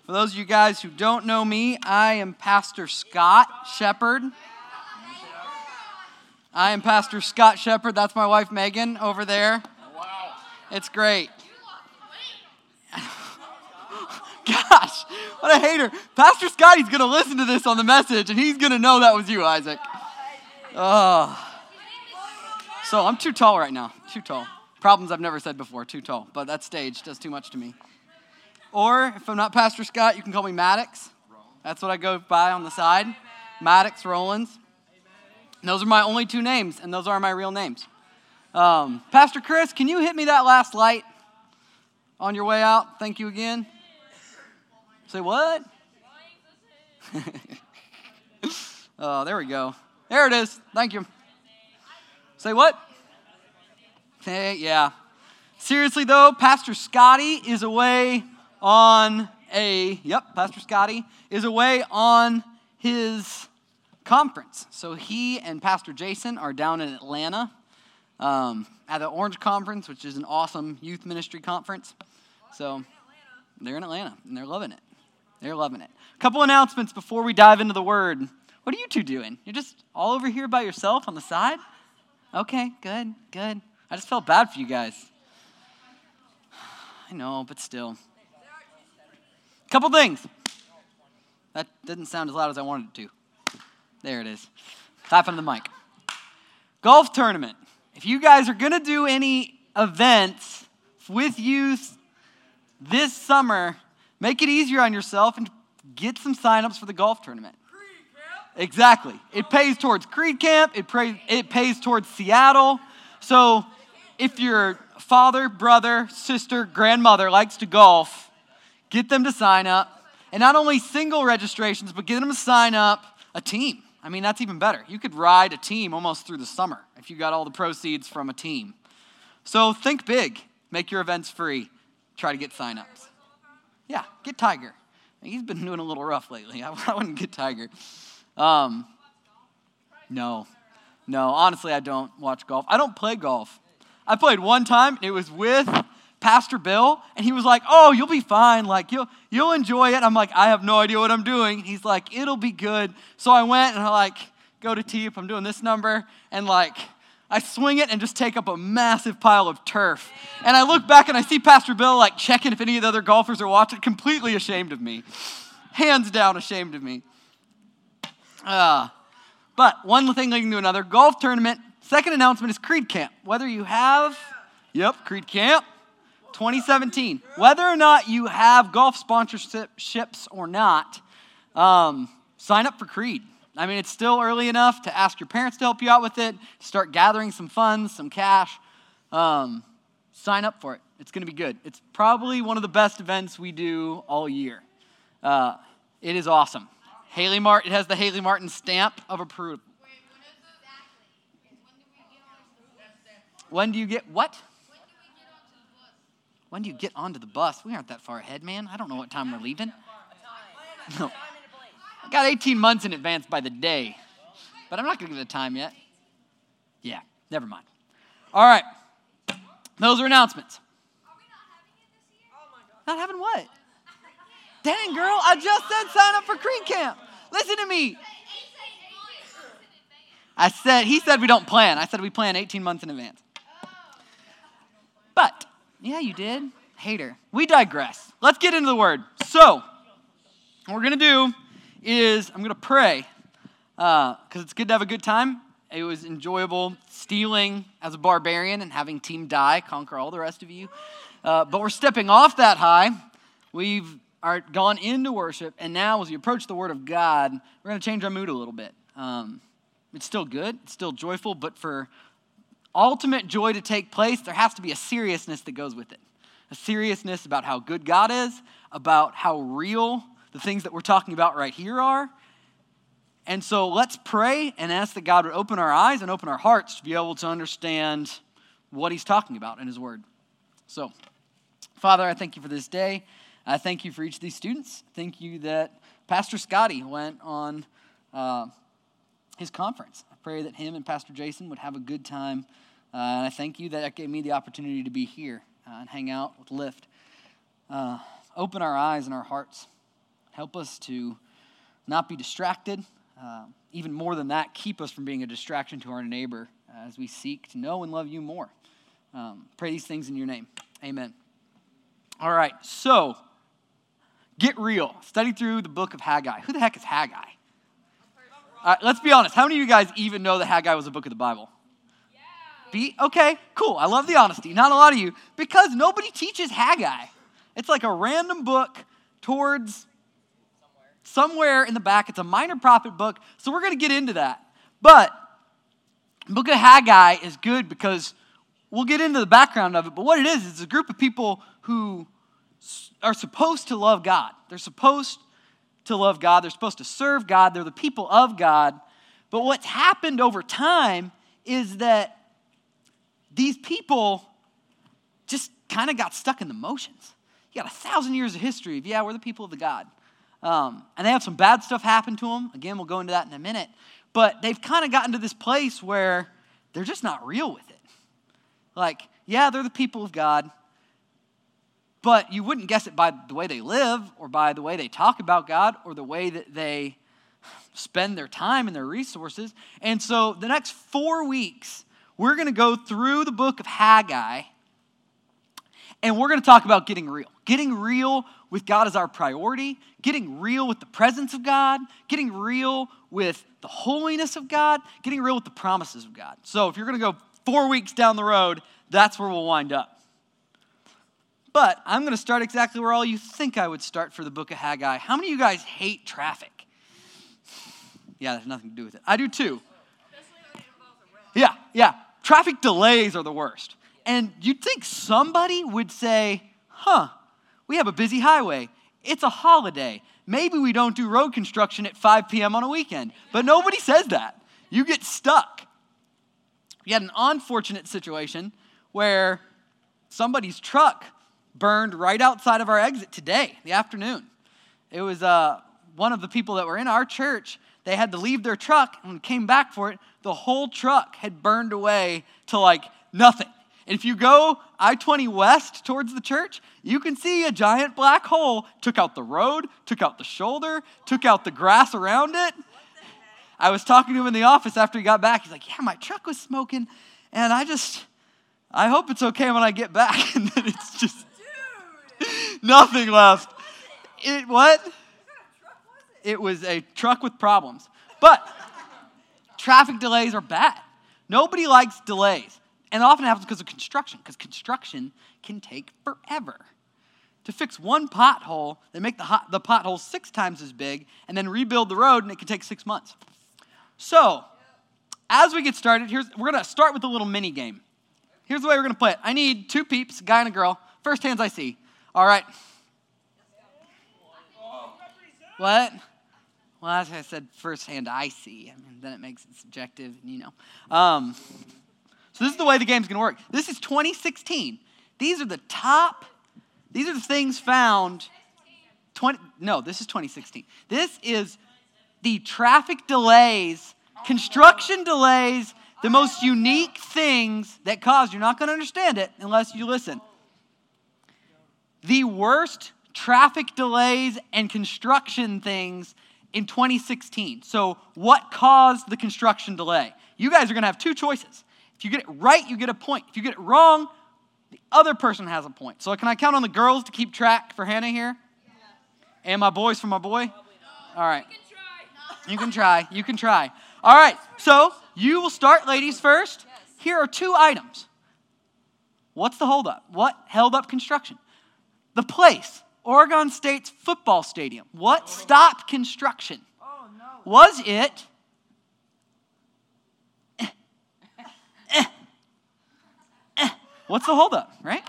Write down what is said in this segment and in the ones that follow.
For those of you guys who don't know me, I am Pastor Scott Shepard. That's my wife, Megan, over there. Wow. It's great. Gosh, what a hater. Pastor Scotty's going to listen to this on the message, and he's going to know that was you, Isaac. So I'm too tall right now. Too tall. Problems I've never said before. Too tall. But that stage does too much to me. Or if I'm not Pastor Scott, you can call me Maddox. That's what I go by on the side. Maddox Rollins. And those are my only two names, and those are my real names. Pastor Chris, can you hit me that last light on your way out? Thank you again. Say what? Oh, there we go. There it is. Thank you. Say what? Hey, yeah. Seriously though, Pastor Scotty is away on his conference. So he and Pastor Jason are down in Atlanta at the Orange Conference, which is an awesome youth ministry conference. So they're in Atlanta, and they're loving it. They're loving it. A couple announcements before we dive into the Word. What are you two doing? You're just all over here by yourself on the side? Okay, good. I just felt bad for you guys. I know, but still. Couple things. That didn't sound as loud as I wanted it to. There it is. Clap on the mic. Golf tournament. If you guys are going to do any events with youth this summer, make it easier on yourself and get some signups for the golf tournament. Exactly. It pays towards Creed Camp. It pays towards Seattle. So if your father, brother, sister, grandmother likes to golf, get them to sign up. And not only single registrations, but get them to sign up a team. I mean, that's even better. You could ride a team almost through the summer if you got all the proceeds from a team. So think big. Make your events free. Try to get signups. Yeah, get Tiger. He's been doing a little rough lately. I wouldn't get Tiger. No, honestly, I don't watch golf. I don't play golf. I played one time, and it was with Pastor Bill, and he was like, oh, you'll be fine. Like, you'll enjoy it. I'm like, I have no idea what I'm doing. He's like, it'll be good. So I went, and I, go to tee up. I'm doing this number, and, I swing it and just take up a massive pile of turf. And I look back, and I see Pastor Bill, checking if any of the other golfers are watching, completely ashamed of me. Hands down ashamed of me. But one thing leading to another, golf tournament. Second announcement is Creed Camp. Whether you have, Creed Camp 2017. Whether or not you have golf sponsorships or not, sign up for Creed. I mean, it's still early enough to ask your parents to help you out with it, start gathering some funds, some cash. Sign up for it. It's going to be good. It's probably one of the best events we do all year. It is awesome. It has the Haley Martin stamp of approval. When do you get what? When do you get onto the bus? We aren't that far ahead, man. I don't know what time we're leaving. No. I got 18 months in advance by the day. But I'm not going to give it a time yet. Yeah, never mind. All right. Those are announcements. Not having what? Dang, girl, I just said sign up for Creed Camp. Listen to me. He said we don't plan. I said we plan 18 months in advance. But, yeah, you did. Hater. We digress. Let's get into the Word. So, what we're going to do is I'm going to pray because it's good to have a good time. It was enjoyable stealing as a barbarian and having Team Die conquer all the rest of you. But we're stepping off that high. We've gone into worship, and now as we approach the Word of God, we're going to change our mood a little bit. It's still good. It's still joyful, but for ultimate joy to take place, there has to be a seriousness that goes with it. A seriousness about how good God is, about how real the things that we're talking about right here are. And so let's pray and ask that God would open our eyes and open our hearts to be able to understand what he's talking about in his word. So, Father, I thank you for this day. I thank you for each of these students. Thank you that Pastor Scotty went on his conference. I pray that him and Pastor Jason would have a good time. And I thank you that it gave me the opportunity to be here and hang out with Lift. Open our eyes and our hearts Help us to not be distracted. Even more than that, keep us from being a distraction to our neighbor as we seek to know and love you more. Pray these things in your name. Amen. All right, so get real. Study through the book of Haggai. Who the heck is Haggai? Let's be honest. How many of you guys even know that Haggai was a book of the Bible? Okay, cool. I love the honesty. Not a lot of you, because nobody teaches Haggai. It's like a random book towards somewhere in the back. It's a minor prophet book, so we're going to get into that. But the book of Haggai is good because we'll get into the background of it, but what it is a group of people who are supposed to love God. They're supposed to love God. They're supposed to serve God. They're the people of God. But what's happened over time is that these people just kind of got stuck in the motions. You got 1,000 years of history of, we're the people of the God. And they have some bad stuff happen to them. Again, we'll go into that in a minute. But they've kind of gotten to this place where they're just not real with it. Like, they're the people of God, but you wouldn't guess it by the way they live or by the way they talk about God or the way that they spend their time and their resources. And so the next 4 weeks, we're going to go through the book of Haggai, and we're going to talk about getting real. Getting real with God as our priority, getting real with the presence of God, getting real with the holiness of God, getting real with the promises of God. So if you're going to go 4 weeks down the road, that's where we'll wind up. But I'm going to start exactly where all you think I would start for the book of Haggai. How many of you guys hate traffic? Yeah, there's nothing to do with it. I do too. Yeah. Traffic delays are the worst. And you'd think somebody would say, we have a busy highway. It's a holiday. Maybe we don't do road construction at 5 p.m. on a weekend. But nobody says that. You get stuck. We had an unfortunate situation where somebody's truck burned right outside of our exit today, the afternoon. It was one of the people that were in our church. They had to leave their truck and came back for it. The whole truck had burned away to like nothing. And if you go I-20 west towards the church, you can see a giant black hole. Took out the road, took out the shoulder, took out the grass around it. I was talking to him in the office after he got back. He's like, my truck was smoking, and I hope it's okay when I get back. And then it's just nothing left. What? It was a truck with problems. But traffic delays are bad. Nobody likes delays. And it often happens because of construction can take forever. To fix one pothole, they make the pothole 6 times as big and then rebuild the road, and it can take 6 months. So, as we get started, we're going to start with a little mini game. Here's the way we're going to play it. I need 2 peeps, a guy and a girl. First hands I see. All right. What? Well, as I said, first hand I see. Then it makes it subjective, So this is the way the game's going to work. This is 2016. These are the things found. This is 2016. This is the traffic delays, construction delays, the most unique things that caused. You're not going to understand it unless you listen. The worst traffic delays and construction things in 2016. So what caused the construction delay? You guys are going to have 2 choices. If you get it right, you get a point. If you get it wrong, the other person has a point. So can I count on the girls to keep track for Hannah here? Yeah. And my boys for my boy? All right. You can try. All right. So you will start, ladies, first. Yes. Here are 2 items. What's the holdup? What held up construction? The place, Oregon State's football stadium. What stopped construction? Oh, no. Was it what's the holdup, right?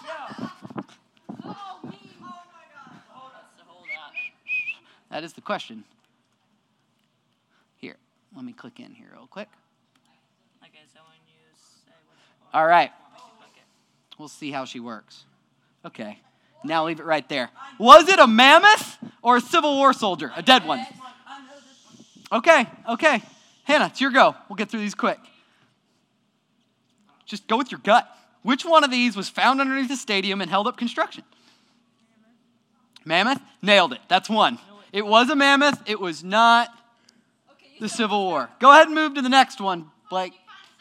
That is the question. Here, let me click in here real quick. All right. We'll see how she works. Okay. Now leave it right there. Was it a mammoth or a Civil War soldier? A dead one. Okay. Hannah, it's your go. We'll get through these quick. Just go with your gut. Which one of these was found underneath the stadium and held up construction? Mammoth? Nailed it. That's one. It was a mammoth. It was not the Civil War. Go ahead and move to the next one, Blake.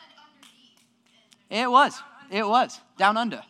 It was. It was. Down under.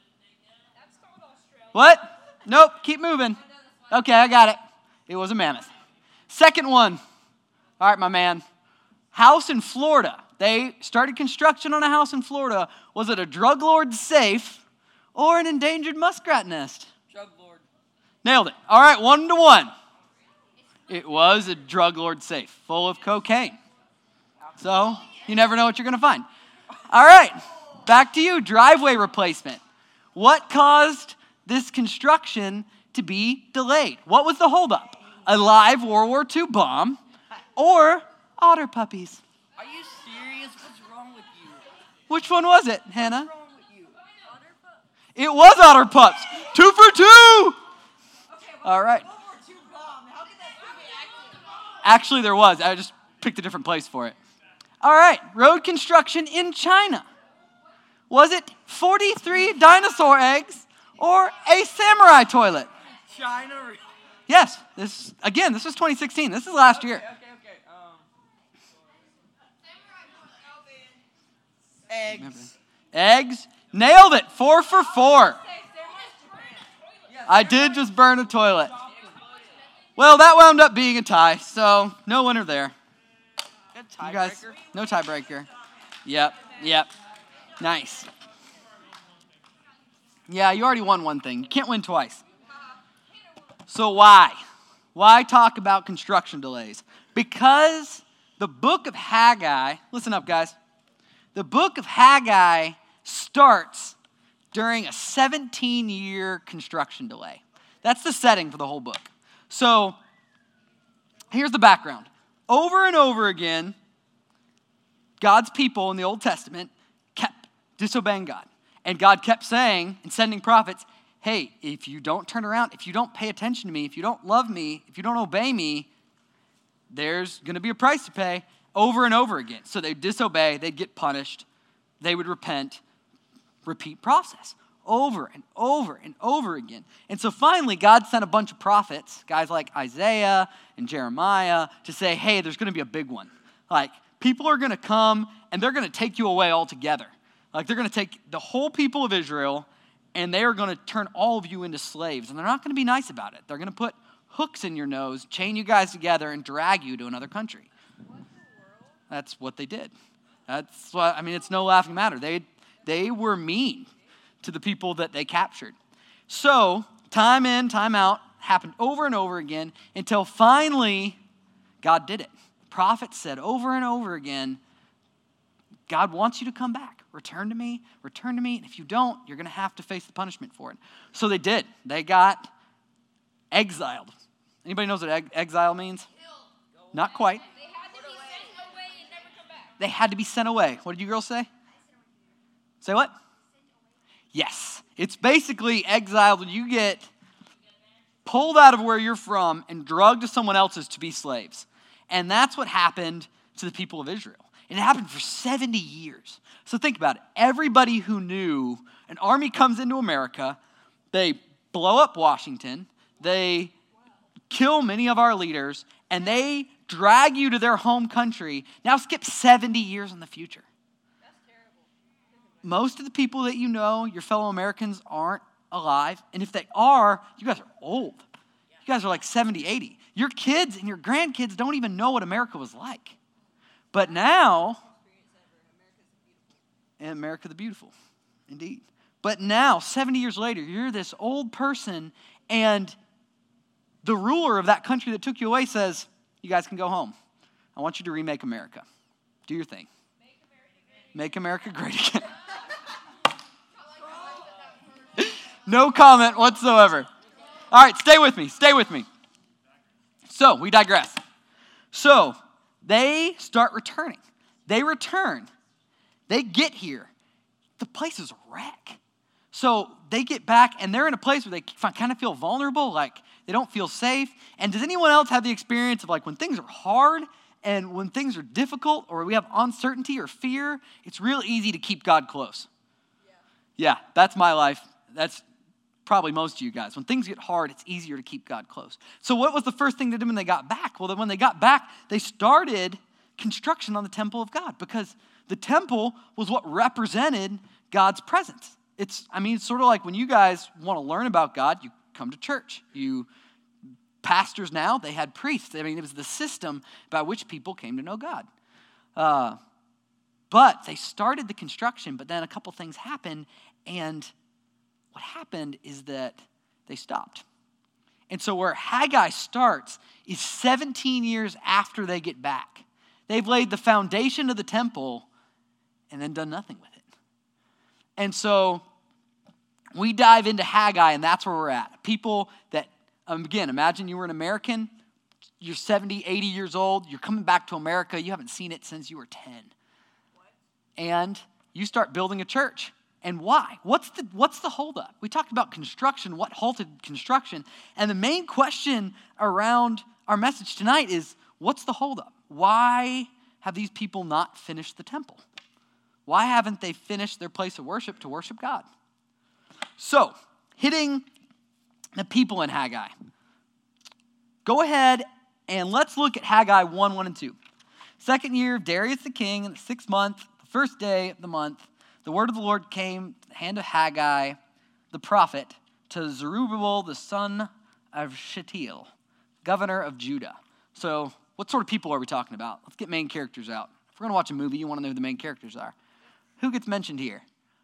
What? Nope. Keep moving. Okay, I got it. It was a mammoth. Second one. All right, my man. House in Florida. They started construction on a house in Florida. Was it a drug lord's safe or an endangered muskrat nest? Drug lord. Nailed it. All right, 1-1. It was a drug lord safe full of cocaine. So you never know what you're going to find. All right, back to you. Driveway replacement. What caused this construction to be delayed? What was the holdup? A live World War II bomb or otter puppies? Are you serious? What's wrong with you? Which one was it, Hannah? What's wrong with you? Otter pup. It was otter pups. 2 for 2. Okay, All right. World War II bomb. How did that be active? Actually, there was. I just picked a different place for it. All right. Road construction in China. Was it 43 dinosaur eggs or a samurai toilet? China. Yes. This is 2016. This is last year. Okay. Eggs. Eggs. Nailed it. 4 for 4. I did just burn a toilet. Well, that wound up being a tie, so no winner there. You guys, no tiebreaker. Yep. Nice. Yeah, you already won one thing. You can't win twice. So why? Why talk about construction delays? Because the book of Haggai, listen up, guys. The book of Haggai starts during a 17-year construction delay. That's the setting for the whole book. So here's the background. Over and over again, God's people in the Old Testament kept disobeying God. And God kept saying and sending prophets, hey, if you don't turn around, if you don't pay attention to me, if you don't love me, if you don't obey me, there's going to be a price to pay. Over and over again. So they'd disobey, they'd get punished, they would repent, repeat process over and over and over again. And so finally, God sent a bunch of prophets, guys like Isaiah and Jeremiah, to say, hey, there's going to be a big one. Like, people are going to come and they're going to take you away altogether. Like, they're going to take the whole people of Israel and they are going to turn all of you into slaves. And they're not going to be nice about it. They're going to put hooks in your nose, chain you guys together, and drag you to another country. That's what they did. That's what, it's no laughing matter. They were mean to the people that they captured. So, time in, time out, happened over and over again until finally God did it. Prophets said over and over again, God wants you to come back. Return to me, and if you don't, you're going to have to face the punishment for it. So they did. They got exiled. Anybody knows what exile means? Not quite. They had to be sent away. What did you girls say? Say what? Yes. It's basically exiled when you get pulled out of where you're from and drugged to someone else's to be slaves. And that's what happened to the people of Israel. And it happened for 70 years. So think about it. Everybody who knew an army comes into America, they blow up Washington, they kill many of our leaders, and they drag you to their home country. Now skip 70 years in the future. That's terrible. Most of the people that you know, your fellow Americans, aren't alive. And if they are, you guys are old. You guys are like 70, 80. Your kids and your grandkids don't even know what America was like. But now, and America the Beautiful, indeed. But now, 70 years later, you're this old person, and the ruler of that country that took you away says, you guys can go home. I want you to remake America. Do your thing. Make America great again. No comment whatsoever. All right, stay with me. So, we digress. So, they start returning. They return. They get here. The place is a wreck. So, they get back, and they're in a place where they kind of feel vulnerable, like they don't feel safe. And does anyone else have the experience of like when things are hard and when things are difficult or we have uncertainty or fear, it's real easy to keep God close? Yeah, that's my life. That's probably most of you guys. When things get hard, it's easier to keep God close. So what was the first thing they did when they got back? Well, then when they got back, they started construction on the temple of God because the temple was what represented God's presence. It's sort of like when you guys want to learn about God, you come to church. Pastors now, they had priests. It was the system by which people came to know God. But they started the construction, but then a couple things happened, and what happened is that they stopped. And so where Haggai starts is 17 years after they get back. They've laid the foundation of the temple and then done nothing with it. And so we dive into Haggai, and that's where we're at. People that, again, imagine you were an American, you're 70, 80 years old, you're coming back to America, you haven't seen it since you were 10. And you start building a church. And why? What's the holdup? We talked about construction, what halted construction. And the main question around our message tonight is, what's the holdup? Why have these people not finished the temple? Why haven't they finished their place of worship to worship God? So, hitting the people in Haggai. Go ahead and let's look at Haggai 1, 1, and 2. Second year of Darius the king, in the 6th month, the first day of the month, the word of the Lord came to the hand of Haggai, the prophet, to Zerubbabel, the son of Shealtiel, governor of Judah. So, what sort of people are we talking about? Let's get main characters out. If we're going to watch a movie, you want to know who the main characters are. Who gets mentioned here?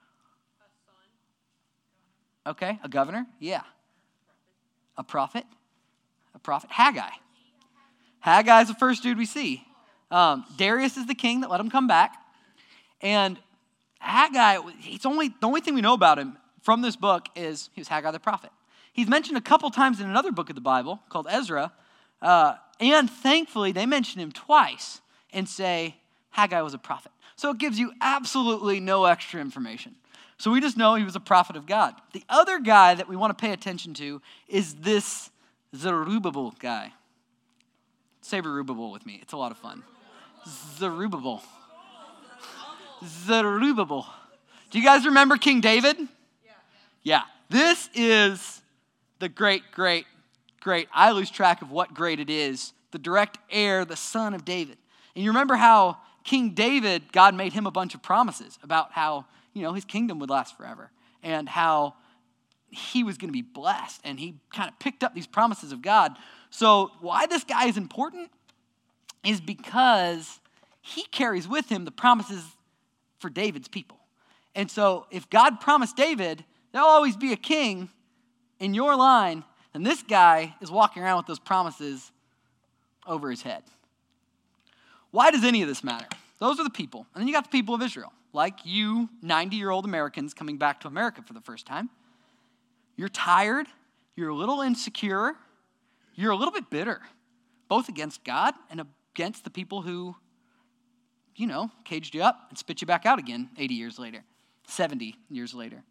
Okay, a governor? Yeah. A prophet? A prophet? Haggai. Haggai is the first dude we see. Darius is the king that let him come back. And Haggai, the only thing we know about him from this book is he was Haggai the prophet. He's mentioned a couple times in another book of the Bible called Ezra. And thankfully, they mention him twice and say Haggai was a prophet. So it gives you absolutely no extra information. So we just know he was a prophet of God. The other guy that we want to pay attention to is this Zerubbabel guy. Say Zerubbabel with me. It's a lot of fun. Zerubbabel. Zerubbabel. Do you guys remember King David? Yeah. This is the great, I lose track of what great it is. The direct heir, the son of David. And you remember how King David, God made him a bunch of promises about how, his kingdom would last forever and how he was going to be blessed. And he kind of picked up these promises of God. So why this guy is important is because he carries with him the promises for David's people. And so if God promised David, there'll always be a king in your line, and this guy is walking around with those promises over his head. Why does any of this matter? Those are the people. And then you got the people of Israel, like you 90-year-old Americans coming back to America for the first time. You're tired. You're a little insecure. You're a little bit bitter, both against God and against the people who, caged you up and spit you back out again 80 years later, 70 years later.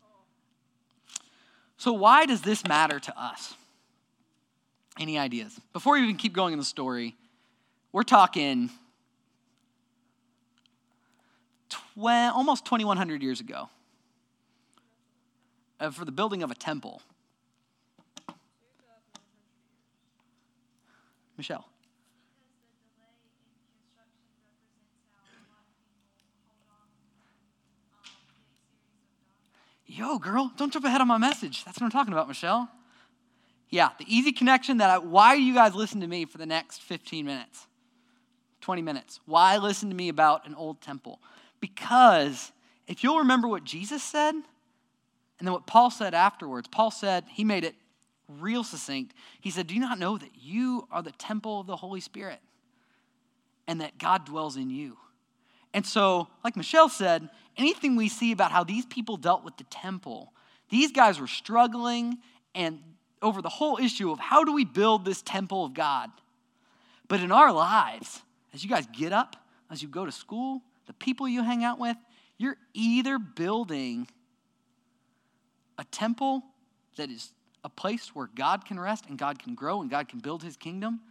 So why does this matter to us? Any ideas? Before we even keep going in the story, we're talking almost 2,100 years ago for the building of a temple. Michelle. Yo, girl, don't jump ahead on my message. That's what I'm talking about, Michelle. Yeah, the easy connection why you guys listen to me for the next 15 minutes, 20 minutes? Why listen to me about an old temple? Because if you'll remember what Jesus said, and then what Paul said afterwards, Paul said, he made it real succinct. He said, do you not know that you are the temple of the Holy Spirit and that God dwells in you? And so, like Michelle said, anything we see about how these people dealt with the temple, these guys were struggling and over the whole issue of how do we build this temple of God? But in our lives, as you guys get up, as you go to school, the people you hang out with, you're either building a temple that is a place where God can rest and God can grow and God can build his kingdom,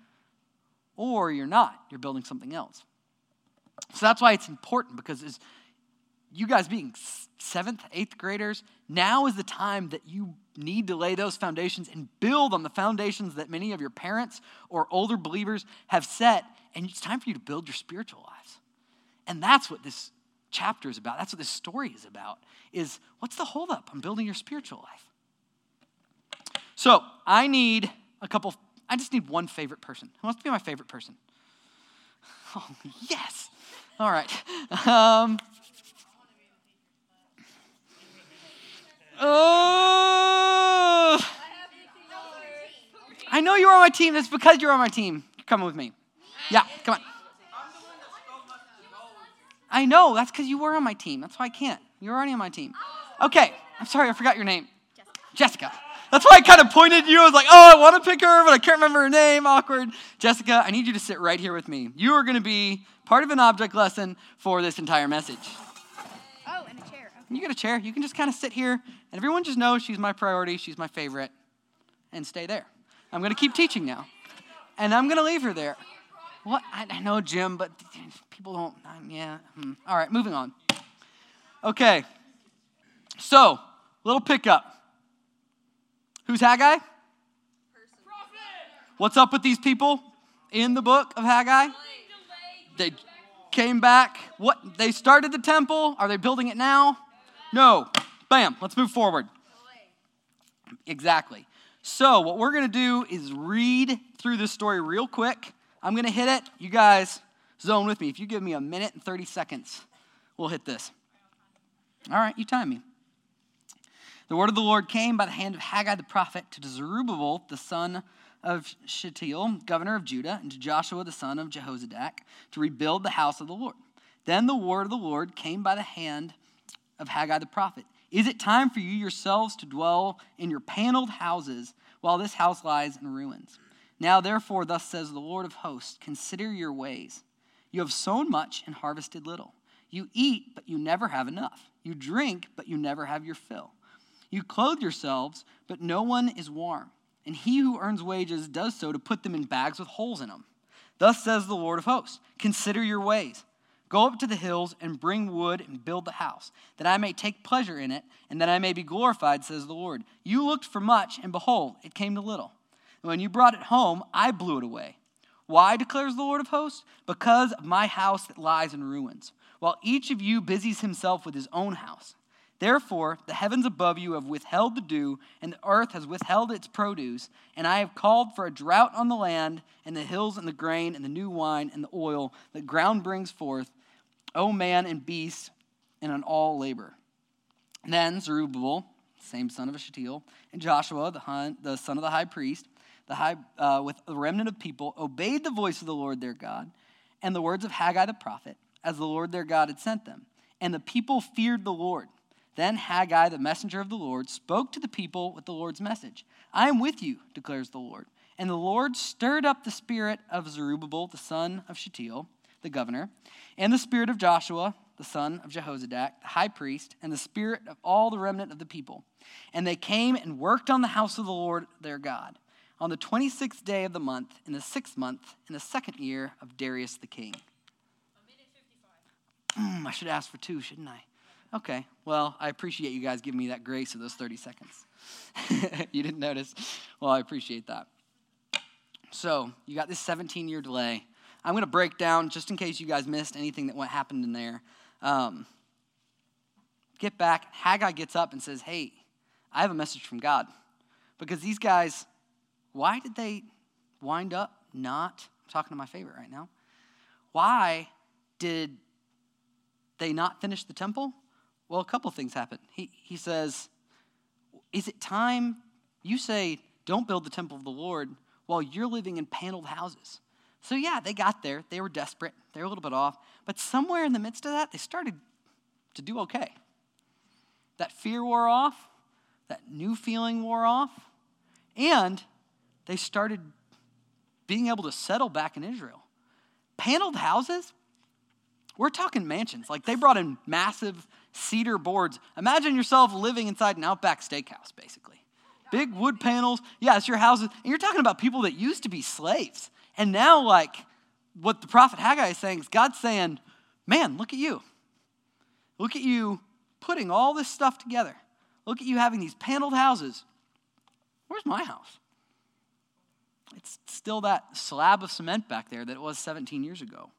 or you're not. You're building something else. So that's why it's important, because you guys being 7th, 8th graders, now is the time that you need to lay those foundations and build on the foundations that many of your parents or older believers have set. And it's time for you to build your spiritual lives. And that's what this chapter is about. That's what this story is about, is what's the holdup on building your spiritual life? So I just need one favorite person. Who wants to be my favorite person? Oh, yes. All right. I know you're on my team. That's because you're on my team. You're coming with me. Yeah, come on. I know. That's because you were on my team. That's why I can't. You're already on my team. Okay. I'm sorry. I forgot your name. Jessica. That's why I kind of pointed at you. I was like, oh, I want to pick her, but I can't remember her name. Awkward. Jessica, I need you to sit right here with me. You are going to be part of an object lesson for this entire message. Oh, and a chair. Okay. You get a chair. You can just kind of sit here, and everyone just knows she's my priority, she's my favorite, and stay there. I'm going to keep teaching now, and I'm going to leave her there. What? I know, Jim, but people don't. All right, moving on. Okay. So, little pickup. Who's Haggai? What's up with these people in the book of Haggai? They came back. What? They started the temple. Are they building it now? No. Bam. Let's move forward. Exactly. So what we're going to do is read through this story real quick. I'm going to hit it. You guys zone with me. If you give me a minute and 30 seconds, we'll hit this. All right, you time me. The word of the Lord came by the hand of Haggai the prophet to Zerubbabel, the son of Shealtiel, governor of Judah, and to Joshua, the son of Jehozadak, to rebuild the house of the Lord. Then the word of the Lord came by the hand of Haggai the prophet. Is it time for you yourselves to dwell in your paneled houses while this house lies in ruins? Now therefore, thus says the Lord of hosts, consider your ways. You have sown much and harvested little. You eat, but you never have enough. You drink, but you never have your fill. You clothe yourselves, but no one is warm. And he who earns wages does so to put them in bags with holes in them. Thus says the Lord of hosts, consider your ways. Go up to the hills and bring wood and build the house, that I may take pleasure in it, and that I may be glorified, says the Lord. You looked for much, and behold, it came to little. And when you brought it home, I blew it away. Why, declares the Lord of hosts? Because of my house that lies in ruins, while each of you busies himself with his own house. Therefore, the heavens above you have withheld the dew, and the earth has withheld its produce, and I have called for a drought on the land, and the hills, and the grain, and the new wine, and the oil that ground brings forth, O man and beast, and on all labor. Then Zerubbabel, same son of Shealtiel, and Joshua, the son of the high priest, with the remnant of people, obeyed the voice of the Lord their God, and the words of Haggai the prophet, as the Lord their God had sent them. And the people feared the Lord. Then Haggai, the messenger of the Lord, spoke to the people with the Lord's message. I am with you, declares the Lord. And the Lord stirred up the spirit of Zerubbabel, the son of Shealtiel, the governor, and the spirit of Joshua, the son of Jehozadak, the high priest, and the spirit of all the remnant of the people. And they came and worked on the house of the Lord their God, on the 26th day of the month, in the 6th month, in the 2nd year of Darius the king. I should ask for 2, shouldn't I? Okay, well, I appreciate you guys giving me that grace of those 30 seconds. You didn't notice? Well, I appreciate that. So, you got this 17-year delay. I'm going to break down, just in case you guys missed anything that happened in there. Get back. Haggai gets up and says, hey, I have a message from God. Because these guys, why did they wind up not, I'm talking to my favorite right now, why did they not finish the temple? Well, a couple things happened. He says, is it time, you say, don't build the temple of the Lord while you're living in paneled houses. So yeah, they got there. They were desperate. They were a little bit off. But somewhere in the midst of that, they started to do okay. That fear wore off. That new feeling wore off. And they started being able to settle back in Israel. Paneled houses? We're talking mansions. Like they brought in massive cedar boards. Imagine yourself living inside an Outback Steakhouse, basically. Big wood panels. Yeah, it's your houses. And you're talking about people that used to be slaves. And now, like, what the prophet Haggai is saying is God's saying, man, look at you. Look at you putting all this stuff together. Look at you having these paneled houses. Where's my house? It's still that slab of cement back there that it was 17 years ago.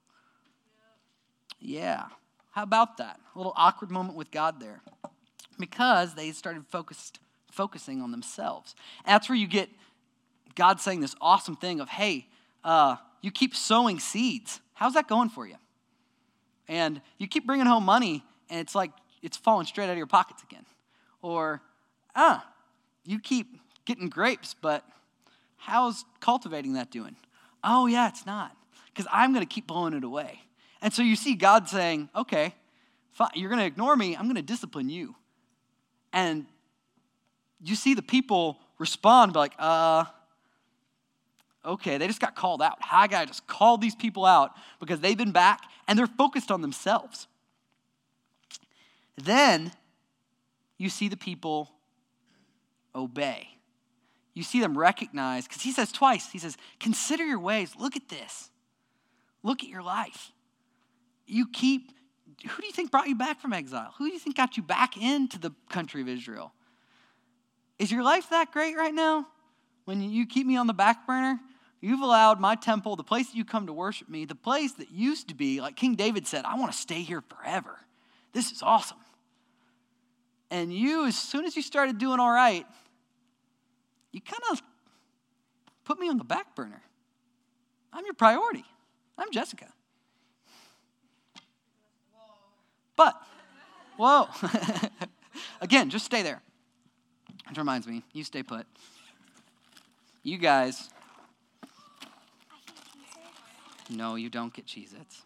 Yeah. How about that? A little awkward moment with God there. Because they started focusing on themselves. And that's where you get God saying this awesome thing of, hey, you keep sowing seeds. How's that going for you? And you keep bringing home money, and it's like it's falling straight out of your pockets again. Or, you keep getting grapes, but how's cultivating that doing? Oh, yeah, it's not. Because I'm going to keep blowing it away. And so you see God saying, okay, fine, you're going to ignore me. I'm going to discipline you. And you see the people respond like, okay, they just got called out. Haggai just called these people out because they've been back and they're focused on themselves. Then you see the people obey. You see them recognize, because he says twice, he says, consider your ways. Look at this. Look at your life. Who do you think brought you back from exile? Who do you think got you back into the country of Israel? Is your life that great right now? When you keep me on the back burner, you've allowed my temple, the place that you come to worship me, the place that used to be, like King David said, I want to stay here forever. This is awesome. And you, as soon as you started doing all right, you kind of put me on the back burner. I'm your priority. I'm Jessica. But, whoa. Again, just stay there. It reminds me, you stay put. You guys, no, you don't get Cheez-Its.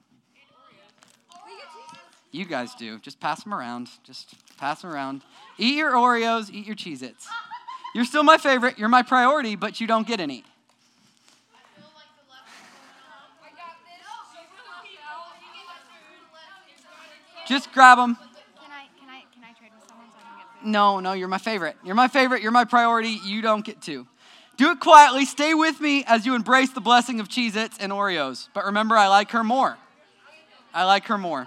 You guys do. Just pass them around. Just pass them around. Eat your Oreos, eat your Cheez-Its. You're still my favorite. You're my priority, but you don't get any. Just grab them. Can I trade with someone so I can get food? No, you're my favorite. You're my favorite. You're my priority. You don't get to. Do it quietly. Stay with me as you embrace the blessing of Cheez-Its and Oreos. But remember, I like her more. I like her more.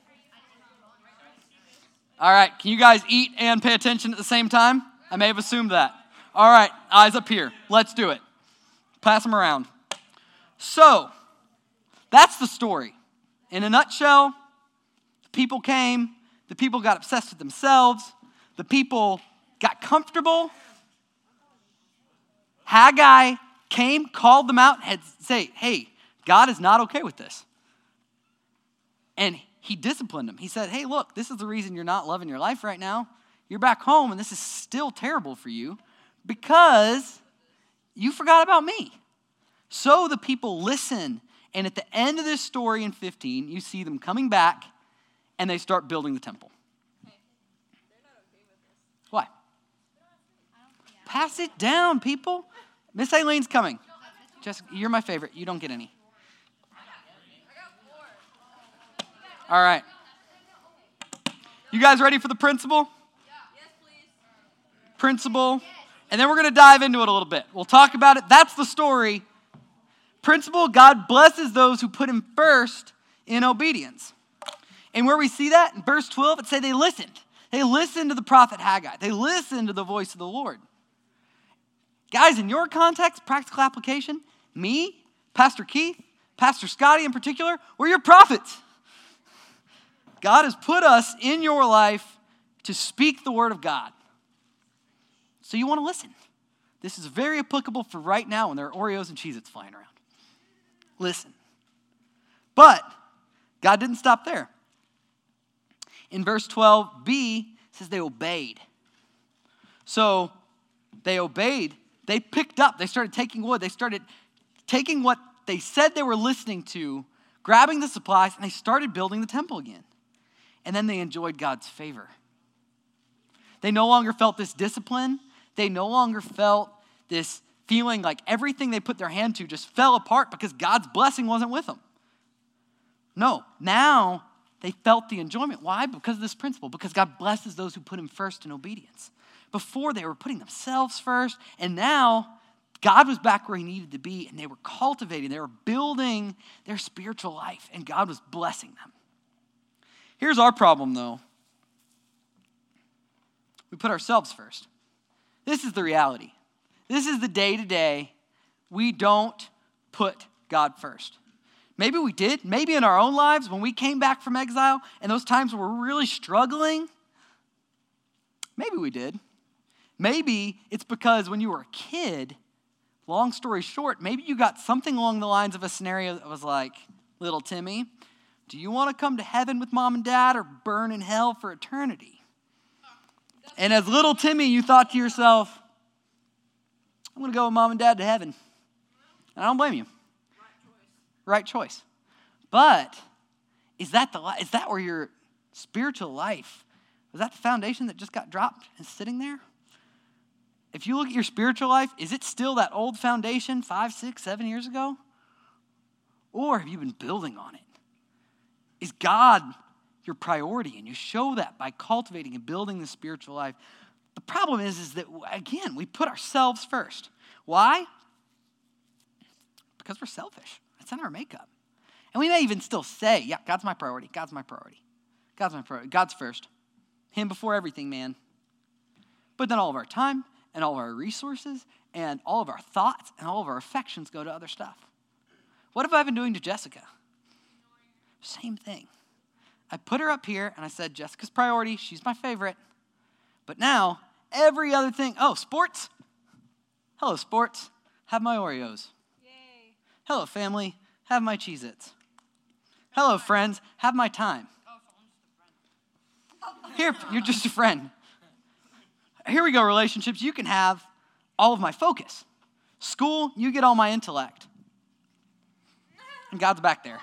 All right. Can you guys eat and pay attention at the same time? I may have assumed that. All right. Eyes up here. Let's do it. Pass them around. So, that's the story. In a nutshell, the people came. The people got obsessed with themselves. The people got comfortable. Haggai came, called them out, and said, hey, God is not okay with this. And he disciplined them. He said, hey, look, this is the reason you're not loving your life right now. You're back home, and this is still terrible for you because you forgot about me. So the people listen, and at the end of this story in 15, you see them coming back, and they start building the temple. Why? Pass it down, people. Miss Aileen's coming. Jessica, you're my favorite. You don't get any. All right. You guys ready for the principle? Yes, please. Principle. And then we're going to dive into it a little bit. We'll talk about it. That's the story. Principle, God blesses those who put him first in obedience. And where we see that, in verse 12, it said they listened. They listened to the prophet Haggai. They listened to the voice of the Lord. Guys, in your context, practical application, me, Pastor Keith, Pastor Scotty in particular, we're your prophets. God has put us in your life to speak the word of God. So you want to listen. This is very applicable for right now when there are Oreos and Cheez-Its flying around. Listen. But God didn't stop there. In verse 12b, it says they obeyed. So they obeyed. They picked up. They started taking wood. They started taking what they said they were listening to, grabbing the supplies, and they started building the temple again. And then they enjoyed God's favor. They no longer felt this discipline. They no longer felt this feeling like everything they put their hand to just fell apart because God's blessing wasn't with them. No, now they felt the enjoyment. Why? Because of this principle. Because God blesses those who put him first in obedience. Before they were putting themselves first, and now God was back where he needed to be, and they were cultivating, they were building their spiritual life, and God was blessing them. Here's our problem, though. we put ourselves first. This is the reality. This is the day-to-day. We don't put God first. Maybe we did. Maybe in our own lives when we came back from exile and those times where we're really struggling, maybe we did. Maybe it's because when you were a kid, long story short, maybe you got something along the lines of a scenario that was like, little Timmy, do you want to come to heaven with mom and dad or burn in hell for eternity? And as little Timmy, you thought to yourself, I'm going to go with mom and dad to heaven. And I don't blame you. Right choice. But is that where your spiritual life, is that the foundation that just got dropped and sitting there? If you look at your spiritual life, is it still that old foundation 5, 6, 7 years ago? Or have you been building on it? Is God your priority? And you show that by cultivating and building the spiritual life. The problem is that, again, we put ourselves first. Why? Because we're selfish. It's in our makeup. And we may even still say, yeah, God's my priority. God's my priority. God's my priority. God's first. Him before everything, man. But then all of our time and all of our resources and all of our thoughts and all of our affections go to other stuff. What have I been doing to Jessica? Same thing. I put her up here and I said, Jessica's priority. She's my favorite. But now, every other thing. Oh, sports? Hello, sports. Have my Oreos. Yay. Hello, family. Have my Cheez-Its. Hello, friends. Have my time. Here, you're just a friend. Here we go, relationships. You can have all of my focus. School, you get all my intellect. And God's back there.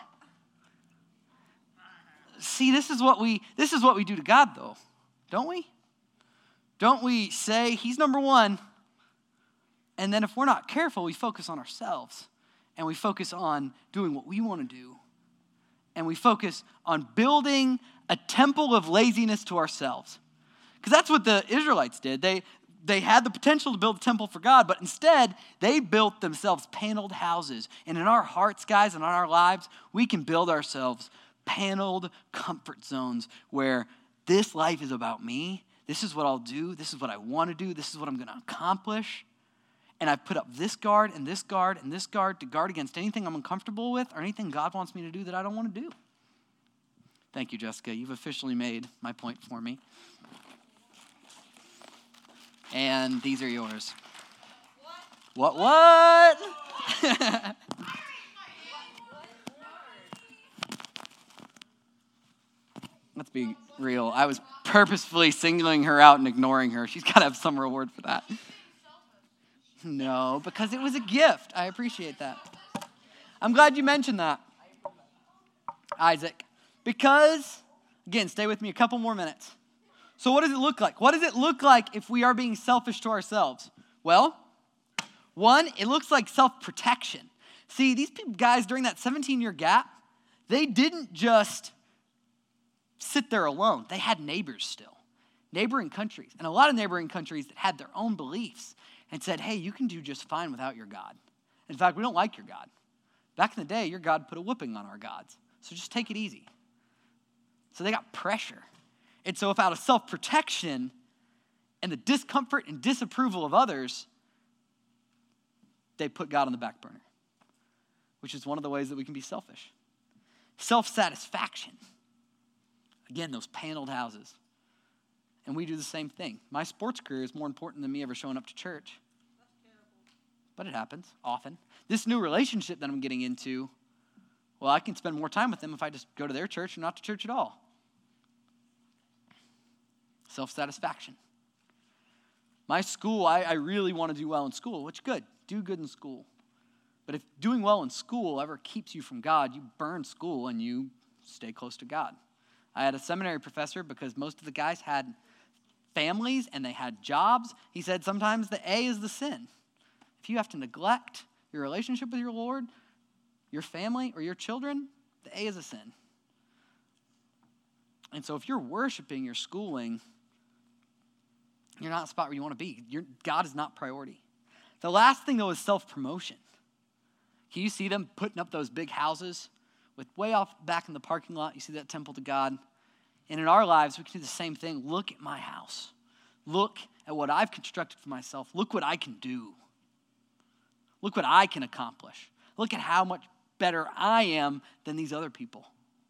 See, this is what we do to God, though, don't we? Don't we say he's number one, and then if we're not careful, we focus on ourselves, and we focus on doing what we want to do, and we focus on building a temple of laziness to ourselves. Because that's what the Israelites did. They had the potential to build a temple for God, but instead, they built themselves paneled houses. And in our hearts, guys, and in our lives, we can build ourselves paneled comfort zones where this life is about me. This is what I'll do. This is what I want to do. This is what I'm going to accomplish. And I've put up this guard and this guard and this guard to guard against anything I'm uncomfortable with or anything God wants me to do that I don't want to do. Thank you, Jessica. You've officially made my point for me. And these are yours. What? Let's be real. I was purposefully singling her out and ignoring her. She's got to have some reward for that. No, because it was a gift. I appreciate that. I'm glad you mentioned that, Isaac. Because, again, stay with me a couple more minutes. So what does it look like? What does it look like if we are being selfish to ourselves? Well, one, it looks like self-protection. See, these guys during that 17-year gap, they didn't just sit there alone. They had neighbors still, neighboring countries, and a lot of neighboring countries that had their own beliefs and said, hey, you can do just fine without your God. In fact, we don't like your God. Back in the day, your God put a whooping on our gods, so just take it easy. So they got pressure. And so if out of self-protection and the discomfort and disapproval of others, they put God on the back burner, which is one of the ways that we can be selfish. Self-satisfaction. Again, those paneled houses. And we do the same thing. My sports career is more important than me ever showing up to church. That's terrible. But it happens often. This new relationship that I'm getting into, well, I can spend more time with them if I just go to their church or not to church at all. Self-satisfaction. My school, I really want to do well in school, which good. Do good in school. But if doing well in school ever keeps you from God, you burn school and you stay close to God. I had a seminary professor because most of the guys had families and they had jobs. He said sometimes the A is the sin. If you have to neglect your relationship with your Lord, your family, or your children, the A is a sin. And so if you're worshiping your schooling, you're not in a spot where you want to be. God is not priority. The last thing, though, is self-promotion. Can you see them putting up those big houses with way off back in the parking lot? You see that temple to God. And in our lives, we can do the same thing. Look at my house. Look at what I've constructed for myself. Look what I can do. Look what I can accomplish. Look at how much better I am than these other people.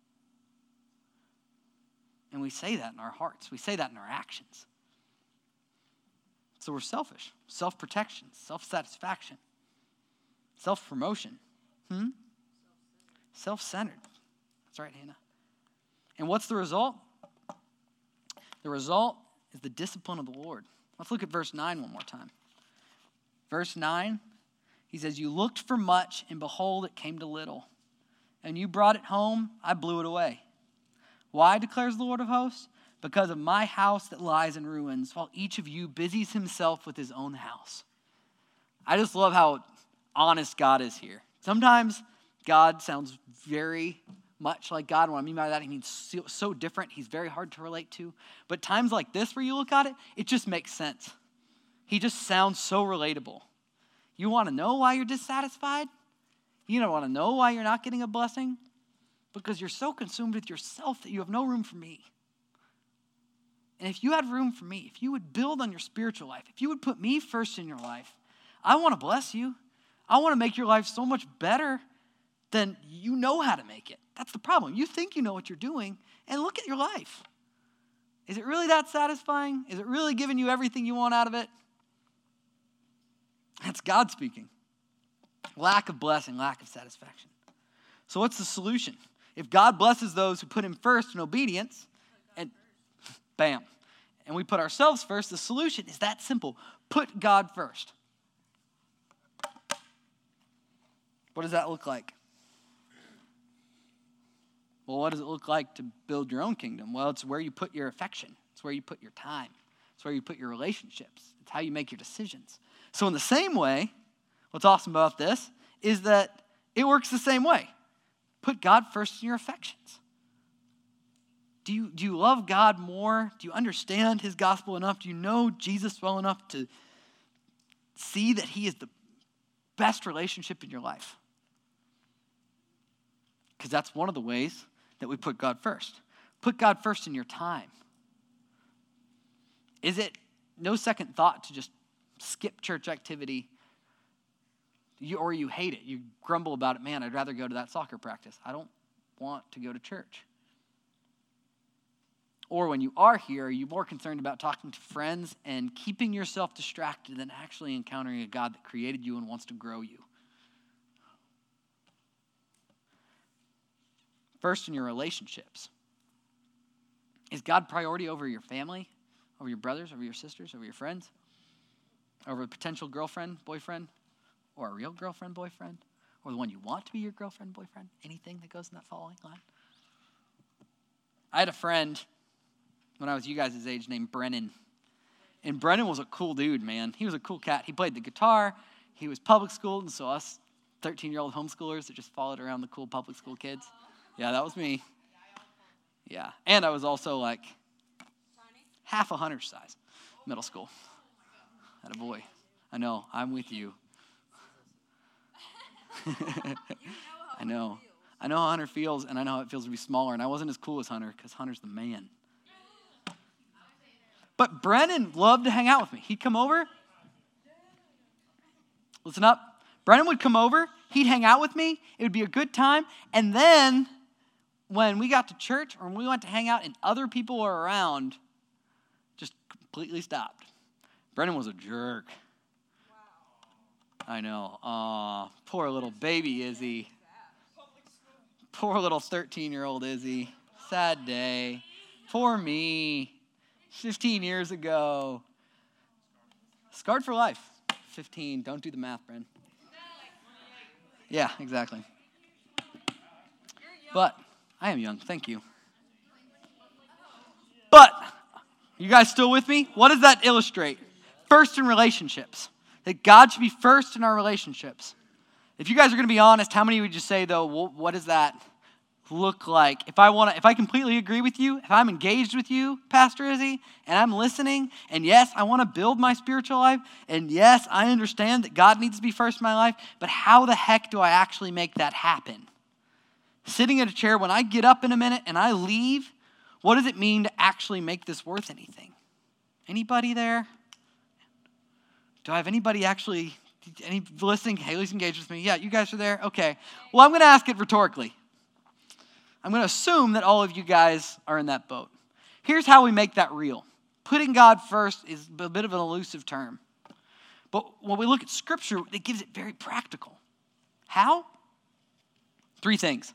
And we say that in our hearts. We say that in our actions. So we're selfish. Self-protection, self-satisfaction, self-promotion. Self-centered. That's right, Hannah. And what's the result? The result is the discipline of the Lord. Let's look at verse 9 one more time. Verse 9, he says, you looked for much, and behold, it came to little. And you brought it home, I blew it away. Why, declares the Lord of hosts? Because of my house that lies in ruins, while each of you busies himself with his own house. I just love how honest God is here. Sometimes God sounds very much like God. What I mean by that, he means so different. He's very hard to relate to. But times like this where you look at it, it just makes sense. He just sounds so relatable. You want to know why you're dissatisfied? You don't want to know why you're not getting a blessing? Because you're so consumed with yourself that you have no room for me. And if you had room for me, if you would build on your spiritual life, if you would put me first in your life, I want to bless you. I want to make your life so much better than you know how to make it. That's the problem. You think you know what you're doing, and look at your life. Is it really that satisfying? Is it really giving you everything you want out of it? That's God speaking. Lack of blessing, lack of satisfaction. So what's the solution? If God blesses those who put him first in obedience, and bam, and we put ourselves first, the solution is that simple. Put God first. What does that look like? Well, what does it look like to build your own kingdom? Well, it's where you put your affection. It's where you put your time. It's where you put your relationships. It's how you make your decisions. So in the same way, what's awesome about this is that it works the same way. Put God first in your affections. Do you love God more? Do you understand his gospel enough? Do you know Jesus well enough to see that he is the best relationship in your life? Because that's one of the ways that we put God first. Put God first in your time. Is it no second thought to just skip church activity, or you hate it? You grumble about it. Man, I'd rather go to that soccer practice. I don't want to go to church. Or when you are here, are you more concerned about talking to friends and keeping yourself distracted than actually encountering a God that created you and wants to grow you? First, in your relationships. Is God priority over your family, over your brothers, over your sisters, over your friends, over a potential girlfriend, boyfriend, or a real girlfriend, boyfriend, or the one you want to be your girlfriend, boyfriend? Anything that goes in that following line? I had a friend when I was you guys' age named Brennan. And Brennan was a cool dude, man. He was a cool cat. He played the guitar. He was public schooled, and so us 13-year-old homeschoolers that just followed around the cool public school kids. Yeah, that was me. Yeah, and I was also like half a Hunter's size, middle school. Had a boy. I know, I'm with you. I know how Hunter feels, and I know how it feels to be smaller, and I wasn't as cool as Hunter because Hunter's the man. But Brennan loved to hang out with me. He'd come over. Listen up. Brennan would come over. He'd hang out with me. It would be a good time. And then when we got to church or when we went to hang out and other people were around, just completely stopped. Brennan was a jerk. I know. Aw, poor little baby Izzy. Poor little 13-year-old Izzy. Sad day. Poor me. 15 years ago. Scarred for life. 15. Don't do the math, Bren. Yeah, exactly. But I am young. Thank you. But, you guys still with me? What does that illustrate? First in relationships. That God should be first in our relationships. If you guys are going to be honest, how many would you say, though, what does that look like? If I completely agree with you, if I'm engaged with you, Pastor Izzy, and I'm listening, and yes, I want to build my spiritual life, and yes, I understand that God needs to be first in my life, but how the heck do I actually make that happen? Sitting in a chair, when I get up in a minute and I leave, what does it mean to actually make this worth anything? Anybody there? Do I have anybody actually, any listening? Haley's engaged with me. Yeah, you guys are there? Okay. Well, I'm going to ask it rhetorically. I'm going to assume that all of you guys are in that boat. Here's how we make that real. Putting God first is a bit of an elusive term. But when we look at Scripture, it gives it very practical. How? 3 things.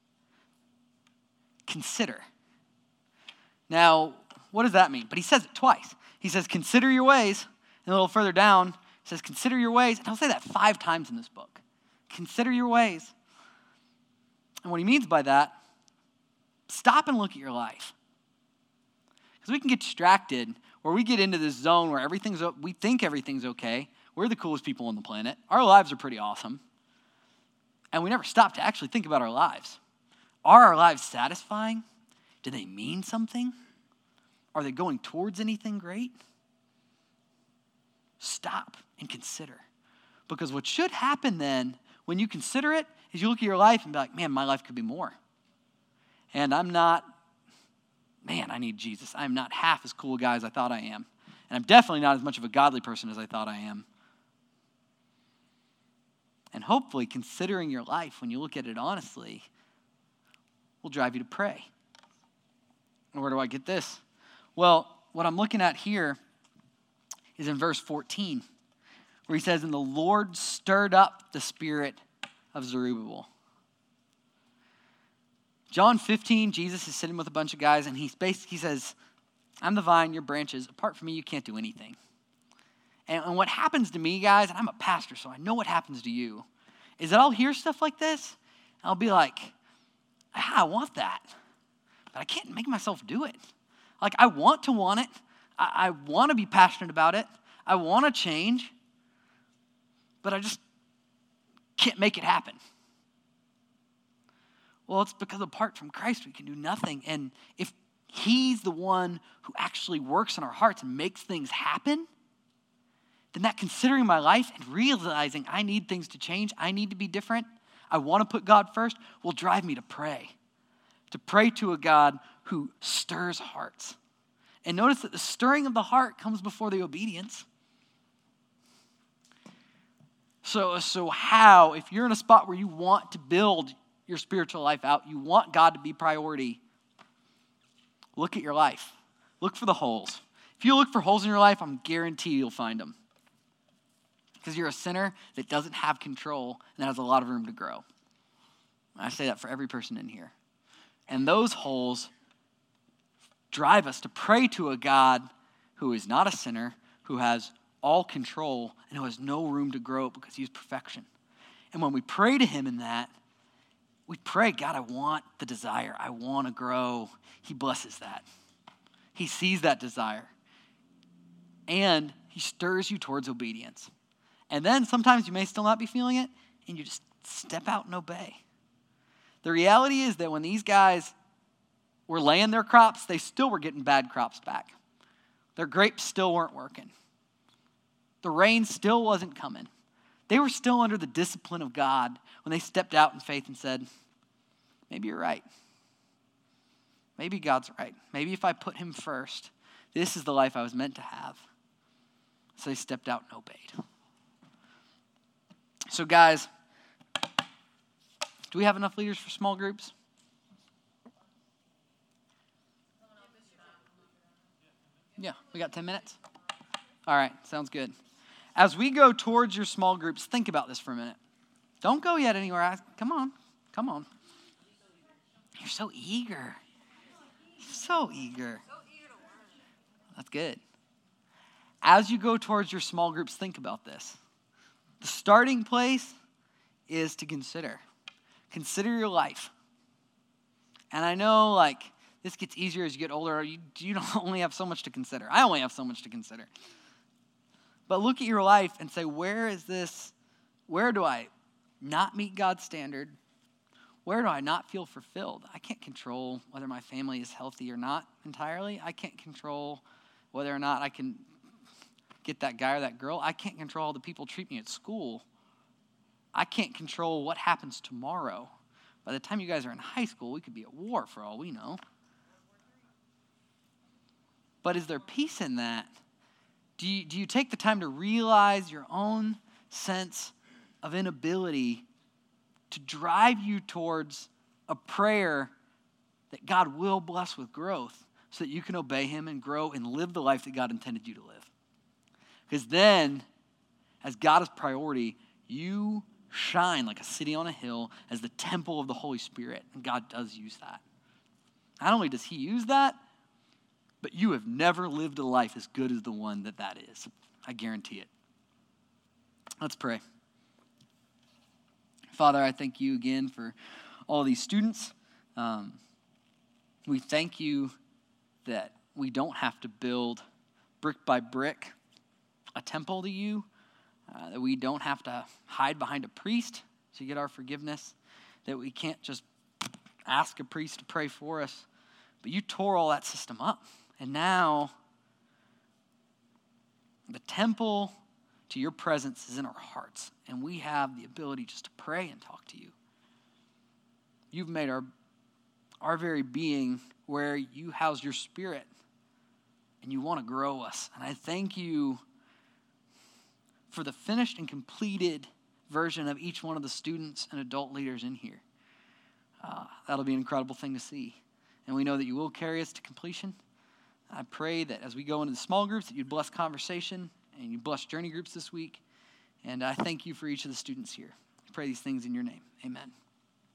Consider. Now, what does that mean? But he says it twice. He says, consider your ways. And a little further down, he says, consider your ways. And he'll say that 5 times in this book. Consider your ways. And what he means by that, stop and look at your life. Because we can get distracted, or we get into this zone where we think everything's okay. We're the coolest people on the planet. Our lives are pretty awesome. And we never stop to actually think about our lives. Are our lives satisfying? Do they mean something? Are they going towards anything great? Stop and consider. Because what should happen then, when you consider it, is you look at your life and be like, man, my life could be more. And I need Jesus. I'm not half as cool a guy as I thought I am. And I'm definitely not as much of a godly person as I thought I am. And hopefully, considering your life, when you look at it honestly, will drive you to pray. And where do I get this? Well, what I'm looking at here is in verse 14, where he says, and the Lord stirred up the spirit of Zerubbabel. John 15, Jesus is sitting with a bunch of guys, and he says, I'm the vine, you're branches. Apart from me, you can't do anything. And what happens to me, guys, and I'm a pastor, so I know what happens to you, is that I'll hear stuff like this, and I'll be like, I want that, but I can't make myself do it. Like, I want it. I want to be passionate about it. I want to change, but I just can't make it happen. Well, it's because apart from Christ, we can do nothing. And if he's the one who actually works in our hearts and makes things happen, then that considering my life and realizing I need things to change, I need to be different, I want to put God first, will drive me to pray to a God who stirs hearts. And notice that the stirring of the heart comes before the obedience. So how, if you're in a spot where you want to build your spiritual life out, you want God to be priority, look at your life. Look for the holes. If you look for holes in your life, I'm guaranteed you'll find them. Because you're a sinner that doesn't have control and that has a lot of room to grow. I say that for every person in here. And those holes drive us to pray to a God who is not a sinner, who has all control, and who has no room to grow because he's perfection. And when we pray to him in that, we pray, God, I want the desire. I want to grow. He blesses that. He sees that desire. And he stirs you towards obedience. And then sometimes you may still not be feeling it, and you just step out and obey. The reality is that when these guys were laying their crops, they still were getting bad crops back. Their grapes still weren't working. The rain still wasn't coming. They were still under the discipline of God when they stepped out in faith and said, maybe you're right. Maybe God's right. Maybe if I put him first, this is the life I was meant to have. So they stepped out and obeyed. So guys, do we have enough leaders for small groups? Yeah, we got 10 minutes? All right, sounds good. As we go towards your small groups, think about this for a minute. Don't go yet anywhere. Come on. You're so eager. So eager. That's good. As you go towards your small groups, think about this. The starting place is to consider. Consider your life. And I know, this gets easier as you get older. You don't only have so much to consider. I only have so much to consider. But look at your life and say, where do I not meet God's standard? Where do I not feel fulfilled? I can't control whether my family is healthy or not entirely. I can't control whether or not I can get that guy or that girl. I can't control how the people treat me at school. I can't control what happens tomorrow. By the time you guys are in high school, we could be at war for all we know. But is there peace in that? Do you take the time to realize your own sense of inability to drive you towards a prayer that God will bless with growth so that you can obey him and grow and live the life that God intended you to live? Because then, as God is priority, you shine like a city on a hill as the temple of the Holy Spirit. And God does use that. Not only does he use that, but you have never lived a life as good as the one that is. I guarantee it. Let's pray. Father, I thank you again for all these students. We thank you that we don't have to build brick by brick a temple to you, that we don't have to hide behind a priest to get our forgiveness, that we can't just ask a priest to pray for us, but you tore all that system up. And now the temple to your presence is in our hearts, and we have the ability just to pray and talk to you. You've made our very being where you house your spirit, and you want to grow us. And I thank you for the finished and completed version of each one of the students and adult leaders in here. That'll be an incredible thing to see. And we know that you will carry us to completion. I pray that as we go into the small groups, that you'd bless conversation and you bless journey groups this week. And I thank you for each of the students here. I pray these things in your name. Amen.